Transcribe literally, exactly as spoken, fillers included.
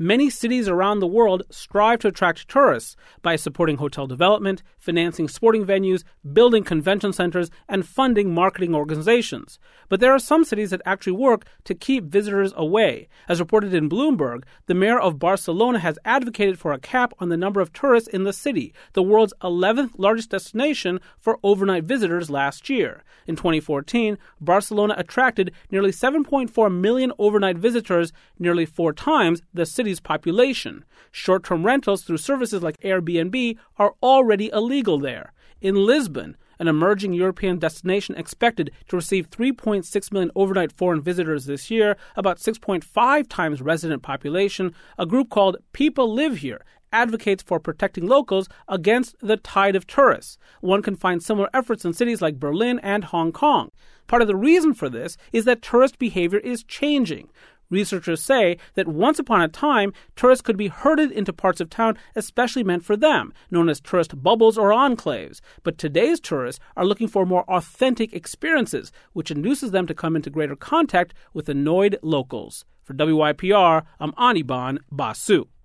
Many cities around the world strive to attract tourists by supporting hotel development, financing sporting venues, building convention centers, and funding marketing organizations. But there are some cities that actually work to keep visitors away. As reported in Bloomberg, the mayor of Barcelona has advocated for a cap on the number of tourists in the city, the world's eleventh largest destination for overnight visitors last year. In twenty fourteen, Barcelona attracted nearly seven point four million overnight visitors, nearly four times the city's population. Short-term rentals through services like Airbnb are already illegal there. In Lisbon, an emerging European destination expected to receive three point six million overnight foreign visitors this year, about six point five times resident population, a group called People Live Here advocates for protecting locals against the tide of tourists. One can find similar efforts in cities like Berlin and Hong Kong. Part of the reason for this is that tourist behavior is changing. Researchers say that once upon a time, tourists could be herded into parts of town especially meant for them, known as tourist bubbles or enclaves. But today's tourists are looking for more authentic experiences, which induces them to come into greater contact with annoyed locals. For W Y P R, I'm Anirban Basu.